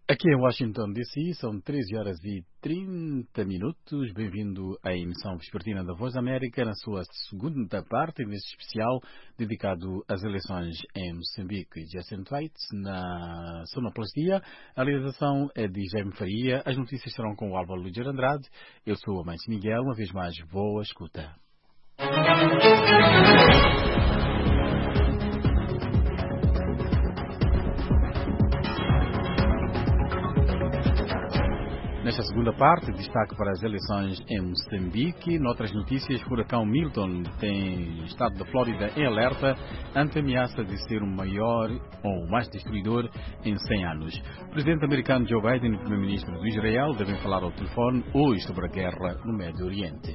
Aqui em Washington, D.C., são 13 horas e 30 minutos. Bem-vindo à emissão vespertina da Voz da América, na sua segunda parte, neste especial dedicado às eleições em Moçambique. Jason Twaits, na sonoplastia. A realização é de Jaime Faria. As notícias serão com o Álvaro Luiz Andrade. Eu sou o Amante Miguel. Uma vez mais, boa escuta. Nesta segunda parte, destaque para as eleições em Moçambique. Noutras notícias, o furacão Milton tem estado da Flórida em alerta ante a ameaça de ser o maior ou o mais destruidor em 100 anos. O presidente americano Joe Biden e o primeiro-ministro do Israel devem falar ao telefone hoje sobre a guerra no Médio Oriente.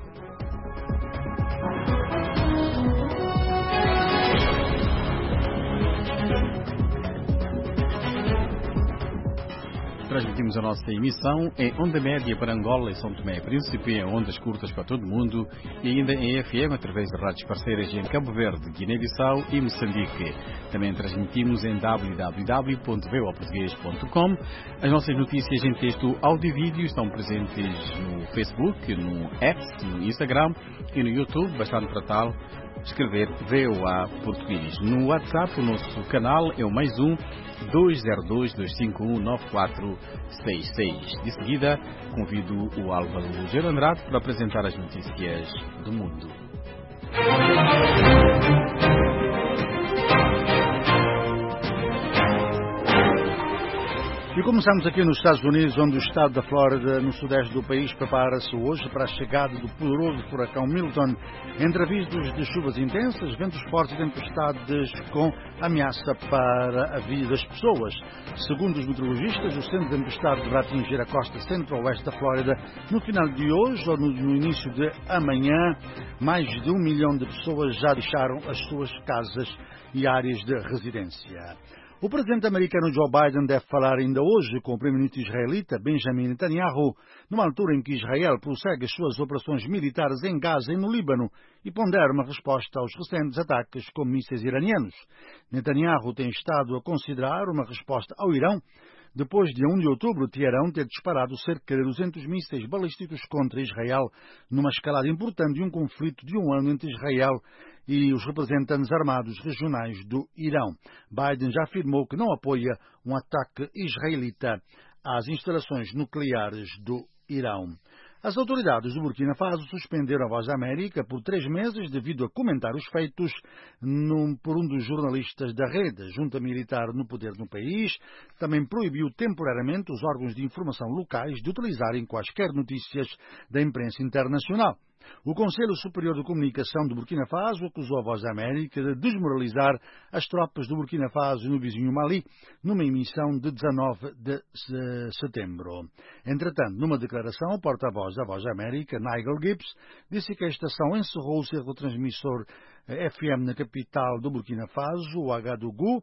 Transmitimos a nossa emissão em onda média para Angola e São Tomé e Príncipe, em ondas curtas para todo o mundo e ainda em FM através de rádios parceiras em Cabo Verde, Guiné-Bissau e Moçambique. Também transmitimos em www.voaportugues.com. As nossas notícias em texto, áudio e vídeo estão presentes no Facebook, no X, no Instagram e no YouTube. Bastante para tal escrever VOA Português. No WhatsApp, o nosso canal é o +1 202-251-9466. De seguida, convido o Álvaro Luiz Andrade para apresentar as notícias do mundo. E começamos aqui nos Estados Unidos, onde o estado da Flórida, no sudeste do país, prepara-se hoje para a chegada do poderoso furacão Milton, entre avisos de chuvas intensas, ventos fortes e tempestades com ameaça para a vida das pessoas. Segundo os meteorologistas, o centro de tempestade deverá atingir a costa centro-oeste da Flórida no final de hoje ou no início de amanhã. Mais de 1 milhão de pessoas já deixaram as suas casas e áreas de residência. O presidente americano Joe Biden deve falar ainda hoje com o primeiro-ministro israelita Benjamin Netanyahu, numa altura em que Israel prossegue as suas operações militares em Gaza e no Líbano e pondera uma resposta aos recentes ataques com mísseis iranianos. Netanyahu tem estado a considerar uma resposta ao Irão, depois de 1 de outubro, Teherão ter disparado cerca de 200 mísseis balísticos contra Israel, numa escalada importante de um conflito de um ano entre Israel e os representantes armados regionais do Irão. Biden já afirmou que não apoia um ataque israelita às instalações nucleares do Irão. As autoridades do Burkina Faso suspenderam a Voz da América por 3 meses devido a comentários feitos por um dos jornalistas da rede. Junta militar no poder no país também proibiu temporariamente os órgãos de informação locais de utilizarem quaisquer notícias da imprensa internacional. O Conselho Superior de Comunicação do Burkina Faso acusou a Voz da América de desmoralizar as tropas do Burkina Faso no vizinho Mali, numa emissão de 19 de setembro. Entretanto, numa declaração, o porta-voz da Voz da América, Nigel Gibbs, disse que a estação encerrou o seu retransmissor FM na capital do Burkina Faso, o Agadougou,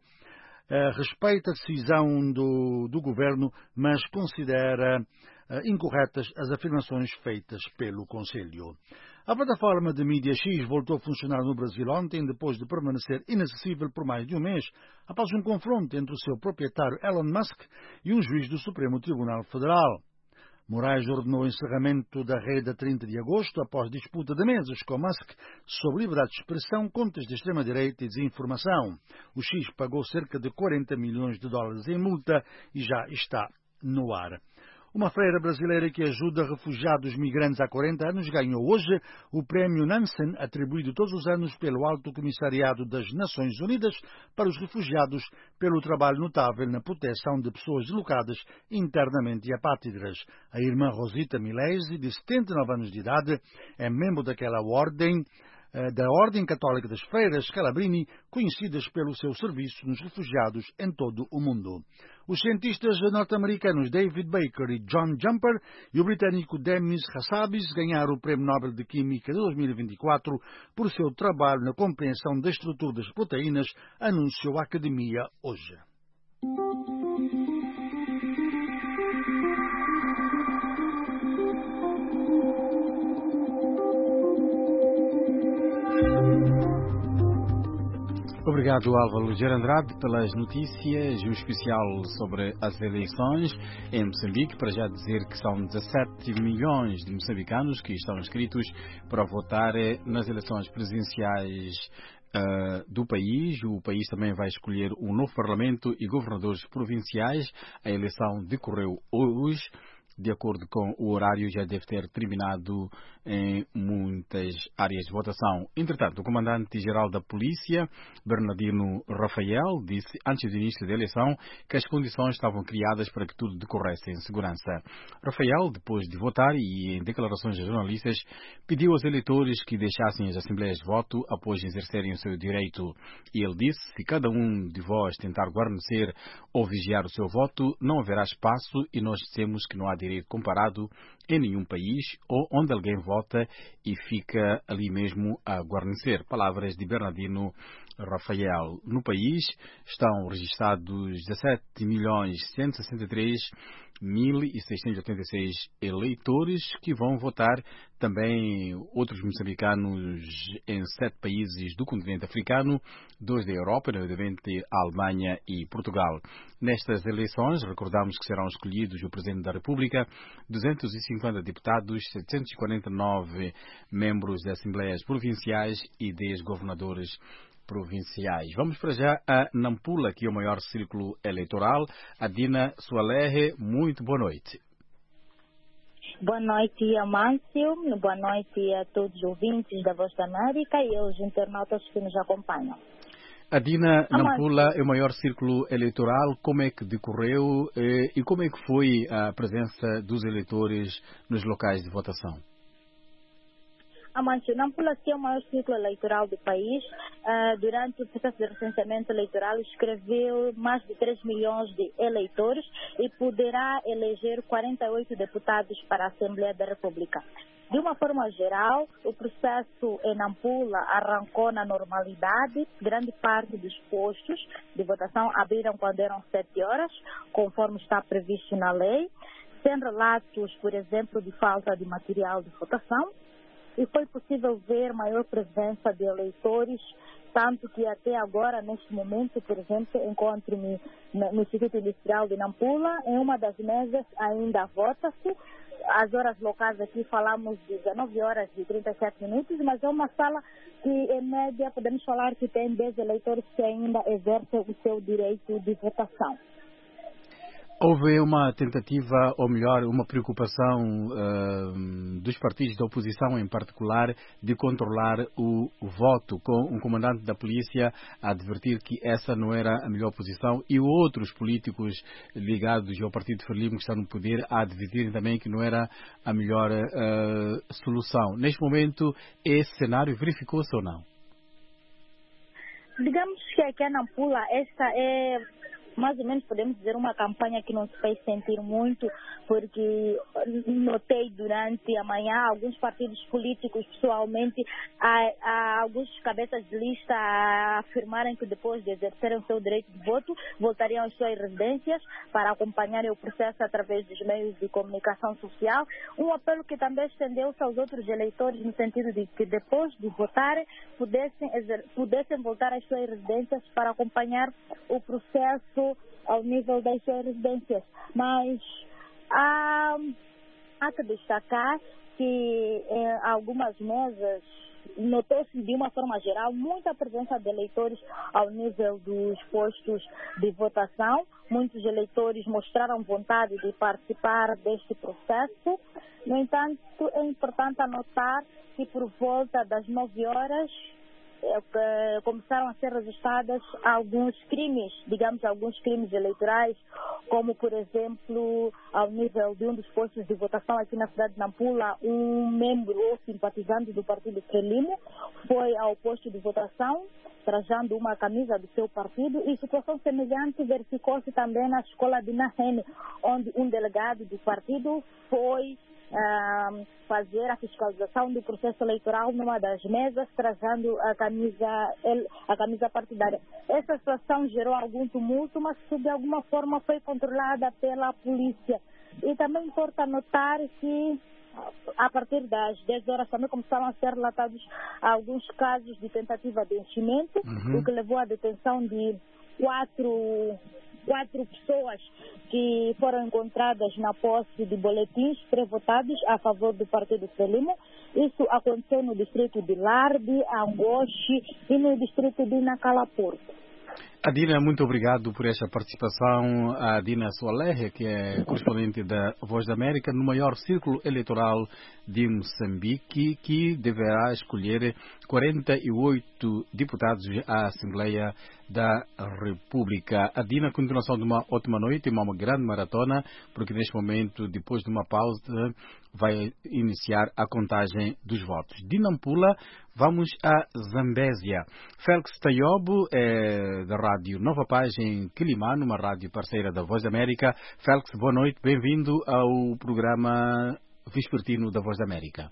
respeita a decisão do governo, mas considera incorretas as afirmações feitas pelo Conselho. A plataforma de mídia X voltou a funcionar no Brasil ontem, depois de permanecer inacessível por mais de um mês, após um confronto entre o seu proprietário Elon Musk e um juiz do Supremo Tribunal Federal. Moraes ordenou o encerramento da rede a 30 de agosto, após disputa de meses com Musk sobre liberdade de expressão, contas de extrema-direita e desinformação. O X pagou cerca de 40 milhões de dólares em multa e já está no ar. Uma freira brasileira que ajuda refugiados migrantes há 40 anos ganhou hoje o prémio Nansen, atribuído todos os anos pelo Alto Comissariado das Nações Unidas para os Refugiados, pelo trabalho notável na proteção de pessoas deslocadas internamente e apátridas. A irmã Rosita Milesi, de 79 anos de idade, é membro daquela ordem, da Ordem Católica das Freiras Calabrini, conhecidas pelo seu serviço nos refugiados em todo o mundo. Os cientistas norte-americanos David Baker e John Jumper e o britânico Demis Hassabis ganharam o Prémio Nobel de Química de 2024 por seu trabalho na compreensão da estrutura das proteínas, anunciou a Academia hoje. Obrigado. Obrigado, Álvaro Gerandrade, pelas notícias, um especial sobre as eleições em Moçambique. Para já dizer que são 17 milhões de moçambicanos que estão inscritos para votar nas eleições presidenciais do país. O país também vai escolher um novo parlamento e governadores provinciais. A eleição decorreu hoje. De acordo com o horário, já deve ter terminado em muitas áreas de votação. Entretanto, o comandante-geral da polícia, Bernardino Rafael, disse antes do início da eleição que as condições estavam criadas para que tudo decorresse em segurança. Rafael, depois de votar e em declarações a jornalistas, pediu aos eleitores que deixassem as assembleias de voto após exercerem o seu direito. E ele disse que se cada um de vós tentar guarnecer ou vigiar o seu voto, não haverá espaço e nós dissemos que não há direito comparado em nenhum país ou onde alguém vota e fica ali mesmo a guarnecer. Palavras de Bernardino Rafael. No país estão registrados 17.163.686 eleitores que vão votar. Também outros moçambicanos em 7 países do continente africano, 2 da Europa, nomeadamente a Alemanha e Portugal. Nestas eleições, recordamos que serão escolhidos o Presidente da República, 250 deputados, 749 membros de Assembleias Provinciais e 10 governadores provinciais. Vamos para já a Nampula, que é o maior círculo eleitoral. Adina Sualerre, muito boa noite. Boa noite, Amâncio. Boa noite a todos os ouvintes da Voz da América e aos internautas que nos acompanham. Adina, Nampula é o maior círculo eleitoral. Como é que decorreu e como é que foi a presença dos eleitores nos locais de votação? Amâncio, Nampula é o maior círculo eleitoral do país. Durante o processo de recenseamento eleitoral, escreveu mais de 3 milhões de eleitores e poderá eleger 48 deputados para a Assembleia da República. De uma forma geral, o processo em Nampula arrancou na normalidade. Grande parte dos postos de votação abriram quando eram 7 horas, conforme está previsto na lei, sem relatos, por exemplo, de falta de material de votação. E foi possível ver maior presença de eleitores, tanto que até agora, neste momento, por exemplo, encontro-me no Instituto Industrial de Nampula, em uma das mesas ainda vota-se. As horas locais aqui falamos de 19 horas e 37 minutos, mas é uma sala que, em média, podemos falar que tem 10 eleitores que ainda exercem o seu direito de votação. Houve uma tentativa, ou melhor, uma preocupação dos partidos da oposição em particular de controlar o voto, com um comandante da polícia a advertir que essa não era a melhor posição e outros políticos ligados ao Partido Frelimo que está no poder a advertirem também que não era a melhor solução. Neste momento, esse cenário verificou-se ou não? Digamos que aqui em Nampula, esta é mais ou menos, podemos dizer, uma campanha que não se fez sentir muito, porque notei durante a manhã alguns partidos políticos, pessoalmente, há alguns cabeças de lista a afirmarem que depois de exercerem o seu direito de voto, voltariam às suas residências para acompanharem o processo através dos meios de comunicação social. Um apelo que também estendeu-se aos outros eleitores no sentido de que depois de votarem pudessem voltar às suas residências para acompanhar o processo ao nível das suas residências. Mas há que destacar que em algumas mesas notou-se de uma forma geral muita presença de eleitores ao nível dos postos de votação. Muitos eleitores mostraram vontade de participar deste processo. No entanto, é importante anotar que por volta das 9 horas começaram a ser registradas alguns crimes, digamos, alguns crimes eleitorais, como, por exemplo, ao nível de um dos postos de votação aqui na cidade de Nampula, um membro ou simpatizante do Partido Frelimo foi ao posto de votação trajando uma camisa do seu partido, e situação semelhante verificou-se também na escola de Nahene, onde um delegado do partido foi fazer a fiscalização do processo eleitoral numa das mesas, trazendo a camisa partidária. Essa situação gerou algum tumulto, mas que de alguma forma foi controlada pela polícia. E também importa notar que a partir das 10 horas também começaram a ser relatados alguns casos de tentativa de enchimento, o que levou à detenção de quatro pessoas que foram encontradas na posse de boletins pré-votados a favor do Partido Frelimo. Isso aconteceu no distrito de Larde, Angoche e no distrito de Nacala-Porto. Adina, muito obrigado por esta participação. A Adina Soalerre, que é correspondente da Voz da América, no maior círculo eleitoral de Moçambique, que deverá escolher 48 deputados à Assembleia da República. Adina, continuação de uma ótima noite, uma grande maratona, porque neste momento, depois de uma pausa, vai iniciar a contagem dos votos. De Nampula, vamos a Zambésia. Félix Tayobo, da Rádio Nova Paz em Quilimano, uma rádio parceira da Voz da América. Félix, boa noite, bem-vindo ao programa vespertino da Voz da América.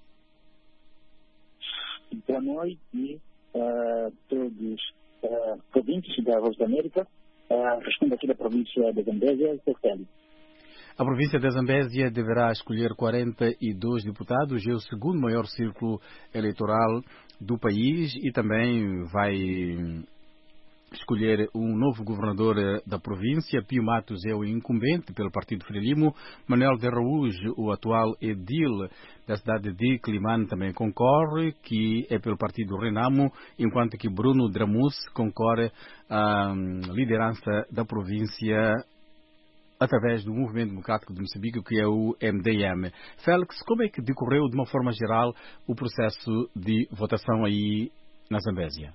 Boa noite a todos os ouvintes da Voz da América. Respondo aqui da província de Zambésia, Félix. A província da Zambésia deverá escolher 42 deputados, é o segundo maior círculo eleitoral do país e também vai escolher um novo governador da província. Pio Matos é o incumbente pelo Partido Frelimo. Manuel de Araújo, o atual edil da cidade de Quilimano, também concorre, que é pelo Partido Renamo, enquanto que Bruno Dramus concorre à liderança da província através do Movimento Democrático de Moçambique, que é o MDM. Félix, como é que decorreu, de uma forma geral, o processo de votação aí na Zambésia?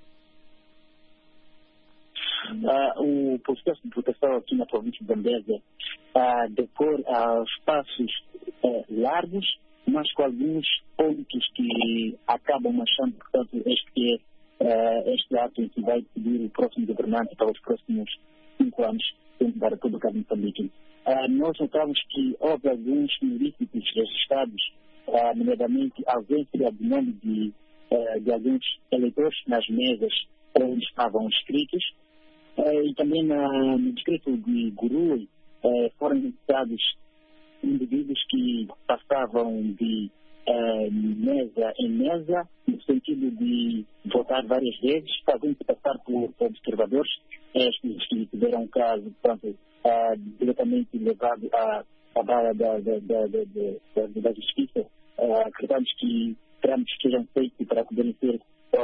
O processo de votação aqui na província de Zambésia decorre a passos largos, mas com alguns pontos que acabam marchando. Portanto, este ato em que vai decidir o próximo governante para os próximos 5 anos dentro da República de Moçambique. Nós notamos que houve alguns ilícitos registrados, nomeadamente a ausência de nome de alguns eleitores nas mesas onde estavam inscritos. E também no distrito de Gurui foram identificados indivíduos que passavam de mesa em mesa, no sentido de votar várias vezes, fazendo-se passar por observadores, estes que tiveram um caso, portanto, diretamente levado à barra da justiça. Acreditamos que trâmites sejam feitos para poderem ser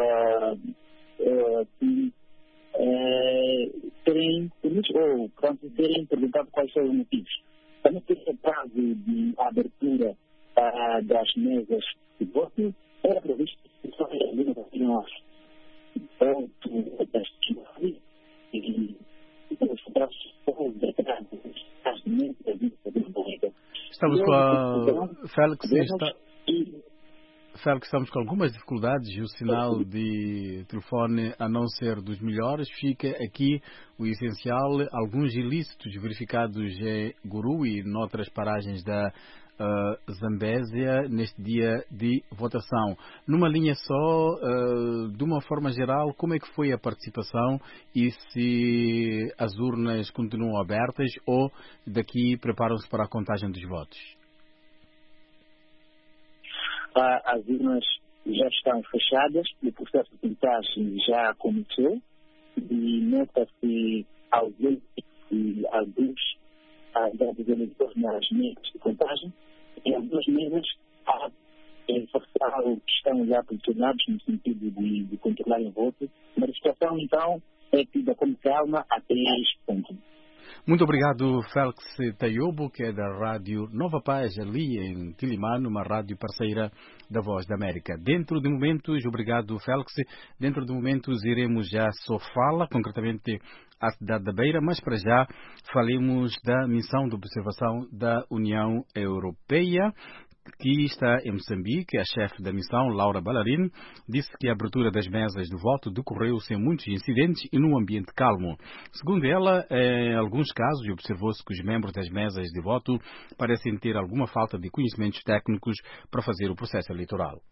serem perguntados quais são os motivos. Também tem o prazo de abertura das mesas de voto, era previsto que só nós das e os prazos Estamos com a Félix, estamos com algumas dificuldades e o sinal de telefone, a não ser dos melhores, fica aqui o essencial. Alguns ilícitos verificados em Guru e noutras paragens da Zambésia neste dia de votação. Numa linha só, de uma forma geral, como é que foi a participação e se as urnas continuam abertas ou daqui preparam-se para a contagem dos votos? As urnas já estão fechadas, o processo de contagem já começou e nota-se ausência de alguns dos eleitores nas mesas de contagem. Em algumas mesas há que estão já posicionados no sentido de controlar o voto, mas a situação então é tida com calma até este ponto. Muito obrigado, Félix Tayobo, que é da Rádio Nova Paz, ali em Quilimano, uma rádio parceira da Voz da América. Dentro de momentos, obrigado, Félix, dentro de momentos iremos já Sofala, concretamente à cidade da Beira, mas para já falemos da missão de observação da União Europeia, que está em Moçambique. A chefe da missão, Laura Ballarin, disse que a abertura das mesas de voto decorreu sem muitos incidentes e num ambiente calmo. Segundo ela, em alguns casos, observou-se que os membros das mesas de voto parecem ter alguma falta de conhecimentos técnicos para fazer o processo eleitoral.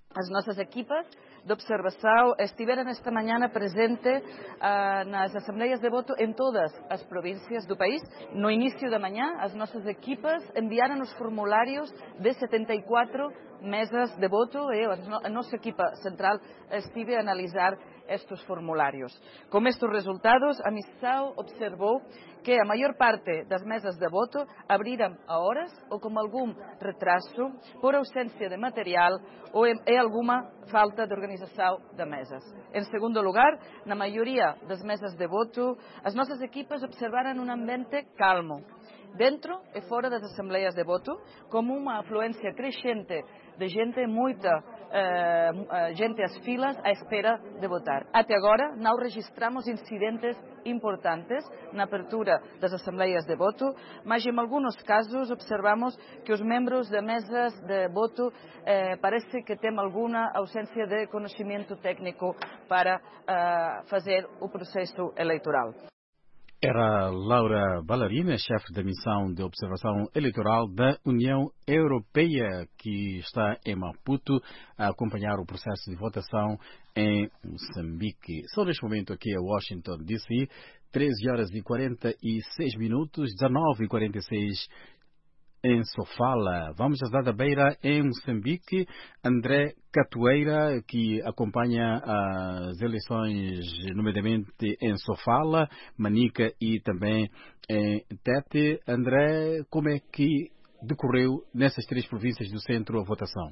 As nossas equipas de observação estiveram esta manhã presentes nas assembleias de voto em todas as províncias do país. No início da manhã, as nossas equipas enviaram os formulários de 74 mesas de voto e a nossa equipa central estive a analisar estes formulários. Com estes resultados, a missão observou que a maior parte das mesas de voto abriram a horas ou com algum retraso por ausência de material ou alguma falta de organização de mesas. Em segundo lugar, na maioria das mesas de voto, as nossas equipas observaram um ambiente calmo, dentro e fora das assembleias de voto, como uma afluência crescente de gente, muita gente às filas à espera de votar. Até agora, não registramos incidentes importantes na abertura das assembleias de voto, mas em alguns casos observamos que os membros de mesas de voto parece que têm alguma ausência de conhecimento técnico para fazer o processo eleitoral. Era Laura Ballarina, chefe da missão de observação eleitoral da União Europeia, que está em Maputo a acompanhar o processo de votação em Moçambique. Só neste momento aqui a Washington, D.C., 13 horas e 46 minutos, 19 e 46 em Sofala. Vamos a da Beira, em Moçambique. André Catoeira, que acompanha as eleições, nomeadamente em Sofala, Manica e também em Tete. André, como é que decorreu nessas três províncias do centro a votação?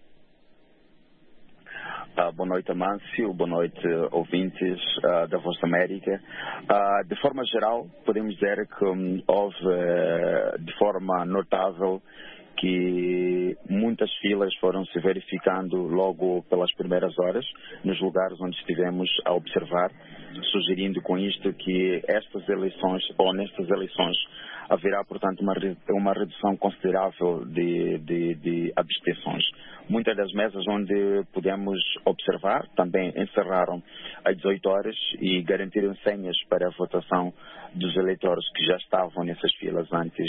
Boa noite, Amâncio. Boa noite, ouvintes da Voz da América. De forma geral, podemos dizer que houve, de forma notável, que muitas filas foram se verificando logo pelas primeiras horas, nos lugares onde estivemos a observar, sugerindo com isto que nestas eleições haverá, portanto, uma redução considerável de abstenções. Muitas das mesas onde pudemos observar também encerraram às 18 horas e garantiram senhas para a votação dos eleitores que já estavam nessas filas antes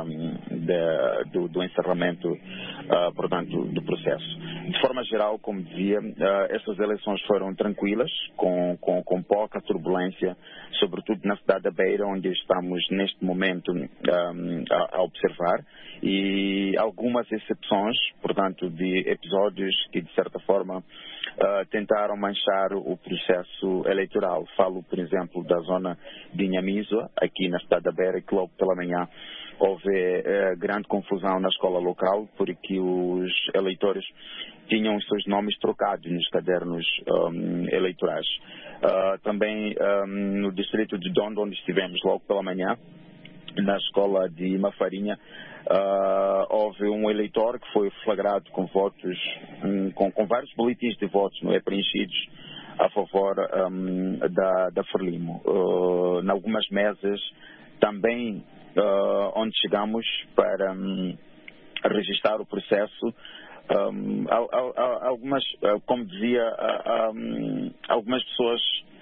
do encerramento, portanto, do processo. De forma geral, como dizia, essas eleições foram tranquilas, com pouca turbulência, sobretudo na cidade da Beira, onde estamos neste momento a observar, e algumas exceções, portanto, de episódios que, de certa forma, tentaram manchar o processo eleitoral. Falo, por exemplo, da zona de Inhamisua, aqui na cidade da Beira, que logo pela manhã houve grande confusão na escola local, porque os eleitores tinham os seus nomes trocados nos cadernos eleitorais. Também no distrito de Dondo, onde estivemos logo pela manhã, na escola de Mafarinha, houve um eleitor que foi flagrado com votos, com vários boletins de votos preenchidos a favor da Frelimo. Em algumas mesas também onde chegamos para registrar o processo, algumas, como dizia, algumas pessoas,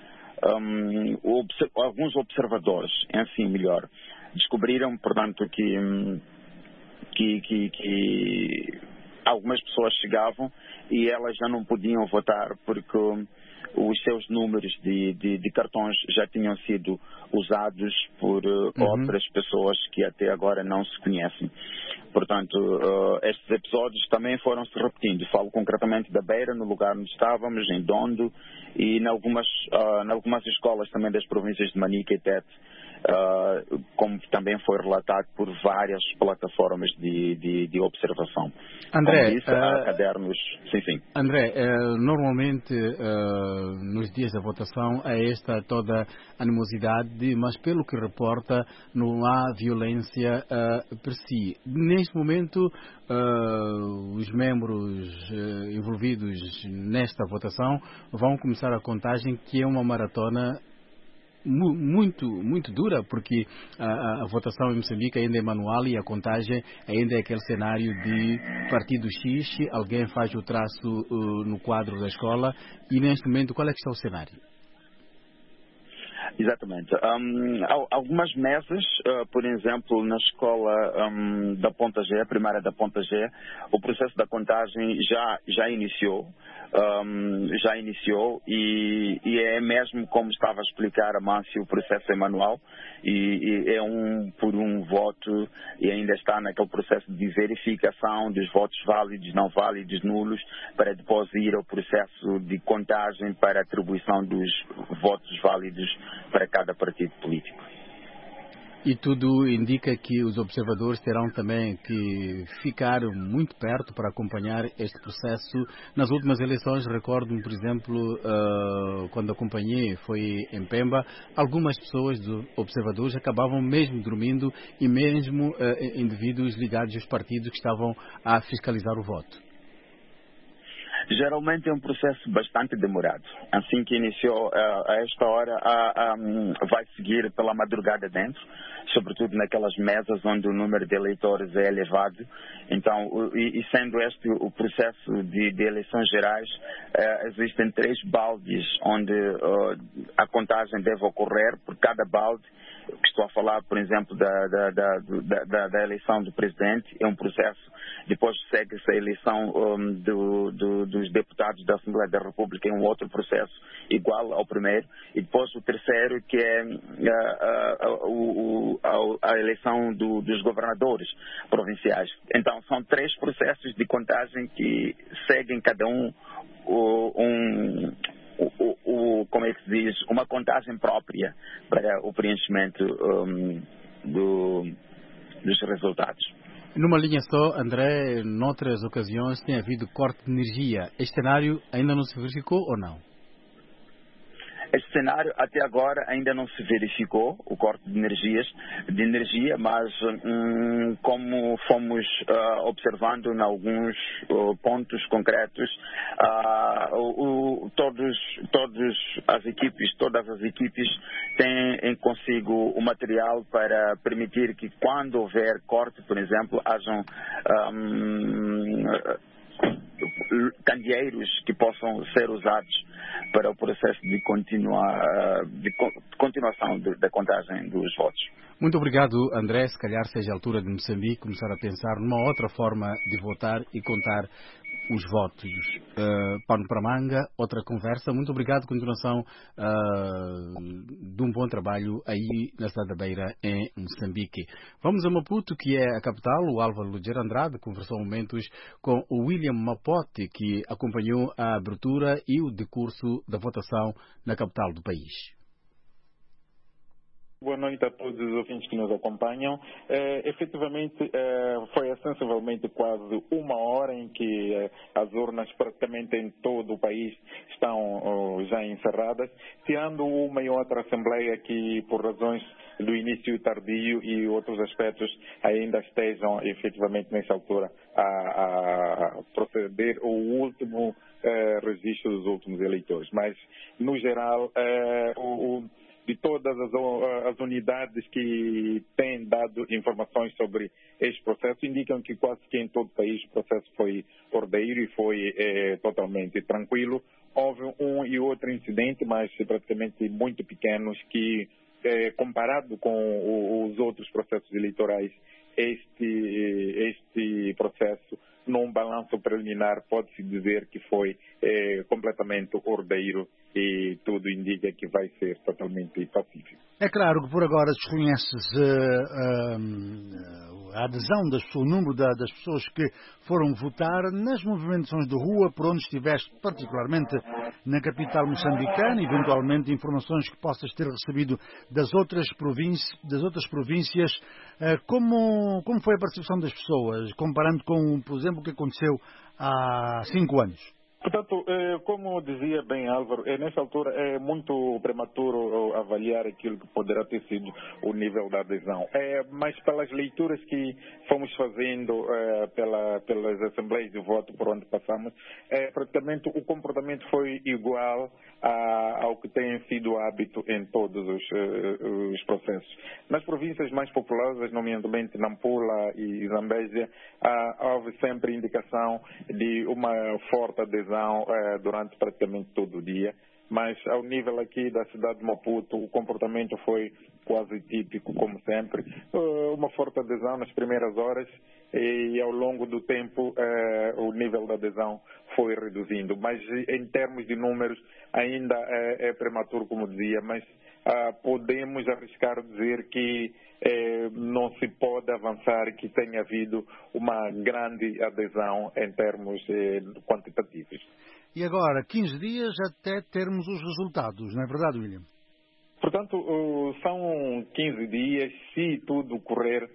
alguns observadores, enfim, melhor, descobriram, portanto, que algumas pessoas chegavam e elas já não podiam votar porque os seus números de cartões já tinham sido usados por outras pessoas que até agora não se conhecem. Portanto, estes episódios também foram se repetindo. Falo concretamente da Beira, no lugar onde estávamos, em Dondo, e em algumas escolas também das províncias de Manica e Tete, como também foi relatado por várias plataformas de observação. André, como disse, há cadernos. Sim. André, normalmente nos dias da votação há esta toda animosidade, mas pelo que reporta não há violência per si. Neste momento, os membros envolvidos nesta votação vão começar a contagem, que é uma maratona muito dura, porque a votação em Moçambique ainda é manual e a contagem ainda é aquele cenário de partido X, alguém faz o traço no quadro da escola. E neste momento, qual é que está o cenário? Exatamente. Algumas mesas, por exemplo, na escola da Ponta G, a primária da Ponta G, o processo da contagem já iniciou. E é mesmo como estava a explicar a Mâncio, o processo é manual e é por um voto e ainda está naquele processo de verificação dos votos válidos, não válidos, nulos, para depois ir ao processo de contagem para atribuição dos votos válidos para cada partido político. E tudo indica que os observadores terão também que ficar muito perto para acompanhar este processo. Nas últimas eleições, recordo-me, por exemplo, quando acompanhei, foi em Pemba, algumas pessoas dos observadores acabavam mesmo dormindo e mesmo indivíduos ligados aos partidos que estavam a fiscalizar o voto. Geralmente é um processo bastante demorado. Assim que iniciou, a esta hora, vai seguir pela madrugada dentro, sobretudo naquelas mesas onde o número de eleitores é elevado. Então, e sendo este o processo de eleições gerais, existem 3 baldes onde a contagem deve ocorrer por cada balde. Estou a falar, por exemplo, da eleição do presidente, é um processo, depois segue-se a eleição dos deputados da Assembleia da República, é um outro processo igual ao primeiro, e depois o terceiro, que é a eleição dos governadores provinciais. Então, são 3 processos de contagem que seguem cada como é que se diz, uma contagem própria para o preenchimento dos resultados. Numa linha só, André, noutras ocasiões tem havido corte de energia. Este cenário ainda não se verificou ou não? Este cenário até agora ainda não se verificou, o corte de energia, mas como fomos observando em alguns pontos concretos, todas as equipes têm consigo o material para permitir que quando houver corte, por exemplo, hajam candeeiros que possam ser usados para o processo de continuação da contagem dos votos. Muito obrigado, André. Se calhar seja a altura de Moçambique começar a pensar numa outra forma de votar e contar os votos. Pano para manga, outra conversa. Muito obrigado. Continuação de um bom trabalho aí na cidade da Beira, em Moçambique. Vamos a Maputo, que é a capital. O Álvaro Lugero Andrade conversou momentos com o William Mapote, que acompanhou a abertura e o decurso da votação na capital do país. Boa noite a todos os ouvintes que nos acompanham. Efetivamente, foi sensivelmente quase 1 hora em que as urnas praticamente em todo o país estão já encerradas, tirando uma e outra assembleia que, por razões do início tardio e outros aspectos, ainda estejam efetivamente nessa altura a proceder o último registro dos últimos eleitores. Mas, no geral, de todas as unidades que têm dado informações sobre este processo, indicam que quase que em todo o país o processo foi ordeiro e foi totalmente tranquilo. Houve um e outro incidente, mas praticamente muito pequenos, que comparado com os outros processos eleitorais, este processo, num balanço preliminar, pode-se dizer que foi completamente ordeiro e tudo indica que vai ser totalmente pacífico. É claro que por agora desconhece-se a adesão, o número das pessoas que foram votar nas movimentações de rua, por onde estiveste, particularmente na capital moçambicana, eventualmente informações que possas ter recebido das outras províncias. Como foi a percepção das pessoas, comparando com, por exemplo, o que aconteceu há 5 anos? Portanto, como dizia bem Álvaro, nessa altura é muito prematuro avaliar aquilo que poderá ter sido o nível da adesão. Mas pelas leituras que fomos fazendo pelas assembleias de voto por onde passamos, praticamente o comportamento foi igual ao que tem sido hábito em todos os processos. Nas províncias mais populosas, nomeadamente Nampula e Zambésia, houve sempre indicação de uma forte adesão durante praticamente todo o dia. mas ao nível aqui da cidade de Maputo o comportamento foi quase típico, como sempre. Uma forte adesão nas primeiras horas e ao longo do tempo o nível da adesão foi reduzindo. Mas em termos de números ainda é prematuro, como dizia, mas podemos arriscar dizer que não se pode avançar que tenha havido uma grande adesão em termos quantitativos. E agora, 15 dias até termos os resultados, não é verdade, William? Portanto, são 15 dias, se tudo correr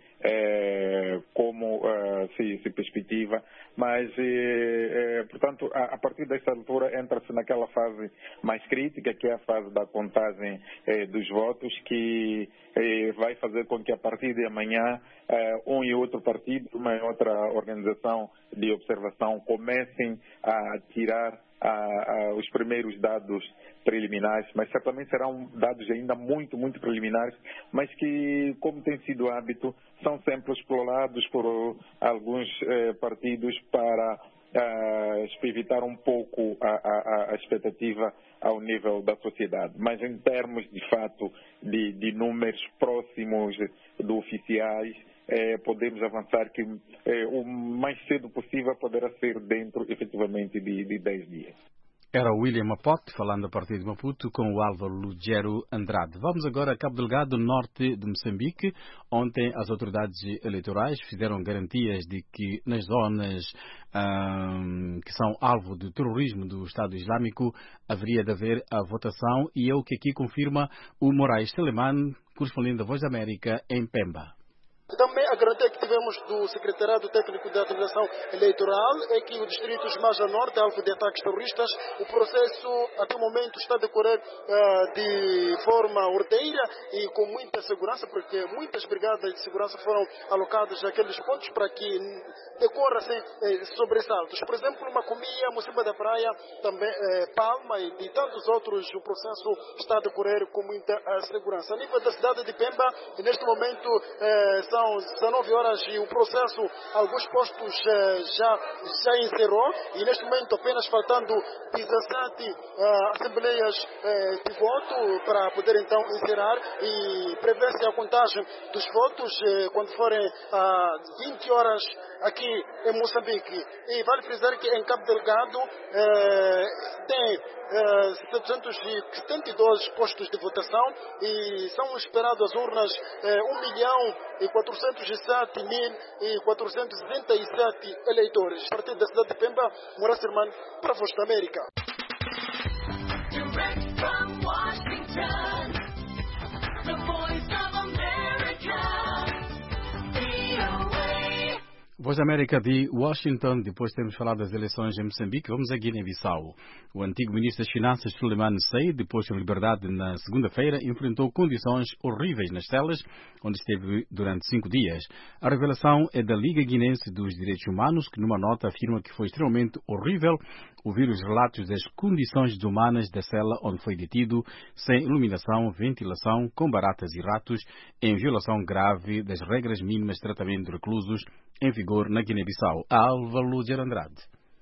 como se perspectiva, mas, portanto, a partir dessa altura entra-se naquela fase mais crítica, que é a fase da contagem dos votos, que vai fazer com que a partir de amanhã um e outro partido, uma e outra organização de observação comecem a tirar os primeiros dados preliminares, mas certamente serão dados ainda muito, muito preliminares, mas que, como tem sido hábito, são sempre explorados por alguns partidos para evitar um pouco a expectativa ao nível da sociedade. Mas em termos, de fato, de números próximos do oficiais, podemos avançar que o mais cedo possível poderá ser dentro, efetivamente, de 10 dias. Era o William Apote, falando a partir de Maputo, com o Álvaro Lugero Andrade. Vamos agora a Cabo Delgado, norte de Moçambique. Ontem, as autoridades eleitorais fizeram garantias de que nas zonas que são alvo do terrorismo do Estado Islâmico haveria de haver a votação, e é o que aqui confirma o Moraes Telemann, correspondente da Voz da América em Pemba. Também a garantia que tivemos do Secretariado Técnico da Atualização Eleitoral é que os distritos mais a norte, alvo de ataques terroristas, o processo até o momento está a decorrer de forma ordeira e com muita segurança, porque muitas brigadas de segurança foram alocadas naqueles pontos para que decorra sem sobressaltos. Por exemplo, Macomia, Mocimba da Praia, também Palma e tantos outros, o processo está a decorrer com muita segurança. A nível da cidade de Pemba, neste momento são 19 horas e o processo, alguns postos já encerrou e neste momento apenas faltando 17 assembleias de voto para poder então encerrar, e prevê-se a contagem dos votos quando forem 20 horas aqui em Moçambique. E vale frisar que em Cabo Delgado tem 772 postos de votação e são esperadas as urnas 1.407.467 eleitores. A partir da cidade de Pemba, Moraes Telemann para a Voz da América. Voz da América de Washington. Depois temos falado das eleições em Moçambique. Vamos a Guiné-Bissau. O antigo ministro das Finanças, Suleiman Sey, depois de liberdade na segunda-feira, enfrentou condições horríveis nas celas, onde esteve durante 5 dias. A revelação é da Liga Guinense dos Direitos Humanos, que numa nota afirma que foi extremamente horrível ouvir os relatos das condições desumanas da cela onde foi detido, sem iluminação, ventilação, com baratas e ratos, em violação grave das regras mínimas de tratamento de reclusos em vigor na Guiné-Bissau. Álvaro Lugero Andrade.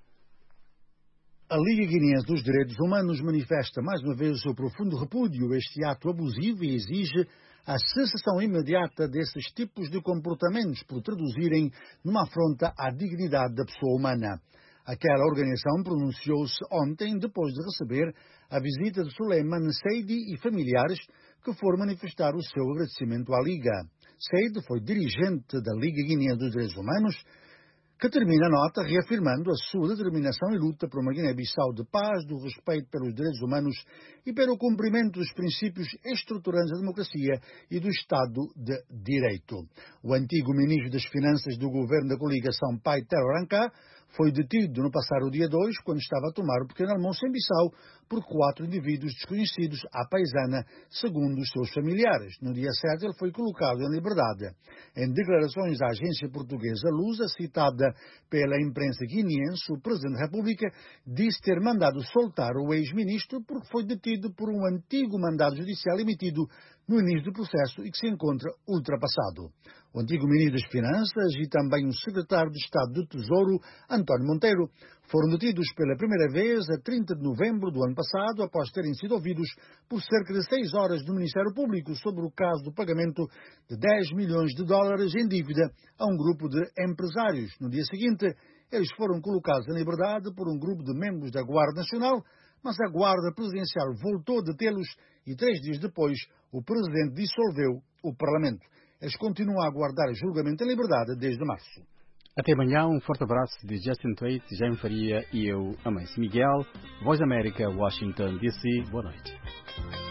A Liga Guinense dos Direitos Humanos manifesta mais uma vez o seu profundo repúdio a este ato abusivo e exige a cessação imediata desses tipos de comportamentos por traduzirem numa afronta à dignidade da pessoa humana. Aquela organização pronunciou-se ontem depois de receber a visita de Suleiman Seydi e familiares que foram manifestar o seu agradecimento à Liga. Seydi foi dirigente da Liga Guinense dos Direitos Humanos, que termina a nota reafirmando a sua determinação e luta por uma Guiné-Bissau de paz, do respeito pelos direitos humanos e pelo cumprimento dos princípios estruturantes da democracia e do Estado de Direito. O antigo ministro das Finanças do governo da coligação Pai Terra Anka foi detido no passado dia 2, quando estava a tomar o pequeno almoço em Bissau, por 4 indivíduos desconhecidos à paisana, segundo os seus familiares. No dia 7, ele foi colocado em liberdade. Em declarações à agência portuguesa Lusa, citada pela imprensa guineense, o Presidente da República disse ter mandado soltar o ex-ministro porque foi detido por um antigo mandado judicial emitido no início do processo e que se encontra ultrapassado. O antigo Ministro das Finanças e também o Secretário de Estado do Tesouro, António Monteiro, foram detidos pela primeira vez a 30 de novembro do ano passado, após terem sido ouvidos por cerca de 6 horas do Ministério Público sobre o caso do pagamento de 10 milhões de dólares em dívida a um grupo de empresários. No dia seguinte, eles foram colocados em liberdade por um grupo de membros da Guarda Nacional, mas a Guarda Presidencial voltou a detê-los e 3 dias depois o Presidente dissolveu o Parlamento. Eles continuam a aguardar julgamento em liberdade desde março. Até amanhã, um forte abraço de Justin Twait, Jaime Faria e eu, Amâncio Miguel. Voz da América, Washington, D.C. Boa noite.